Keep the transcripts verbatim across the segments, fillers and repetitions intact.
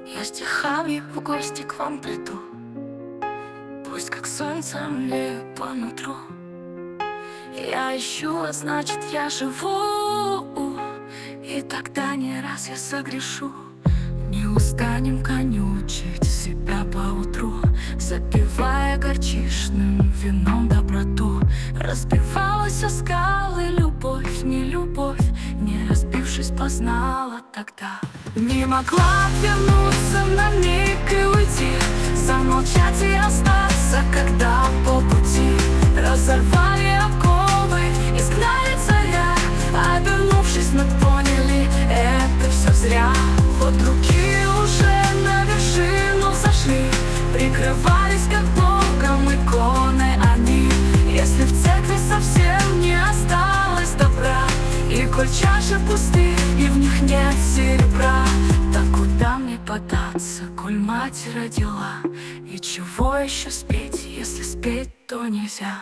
Я стихами в гости к вам приду, пусть как солнце мне по нутру. Я ищу, а значит я живу, и тогда не раз я согрешу. Не устанем конючить себя поутру, запивая горчичным вином доброту. Разбивалась о скалы любовь, не любовь, не разбившись, познала тогда. Не могла вернуться на миг и уйти, замолчать и остаться, когда по пути разорвали оковы, изгнали царя. Обернувшись, мы поняли, это все зря. Вот руки уже на вершину зашли, прикрывались как Богом иконы они. Если в церкви совсем не осталось добра, и коль чаши пусты, и в них нет серебра, так куда мне податься, коль мать родила? И чего еще спеть, если спеть, то нельзя?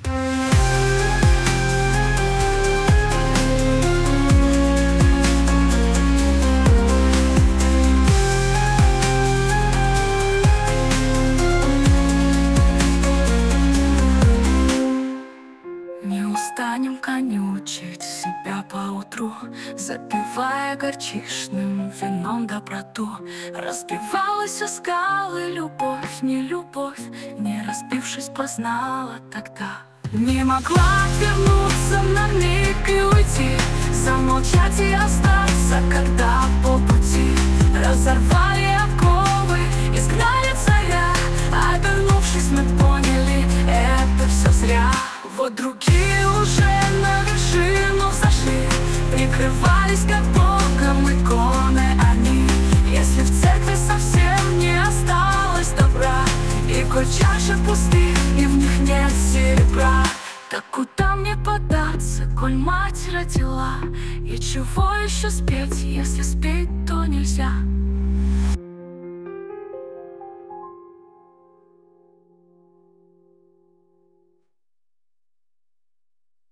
Не устанем конючить себя поутру, запивая горчичным вином доброту. Разбивалась о скалы любовь, не любовь, не разбившись, познала тогда. Не могла вернуться на миг и уйти, замолчать и остаться, когда по пути разорвали оковы, изгнали царя. Обернувшись, мы поняли, это все зря. Вот другие уже на вершину зашли, прикрывались как Богом иконы они. Если в церкви совсем не осталось добра, и коль чаши пусты, и в них нет серебра, так куда мне податься, коль мать родила? И чего еще спеть, если спеть, то нельзя?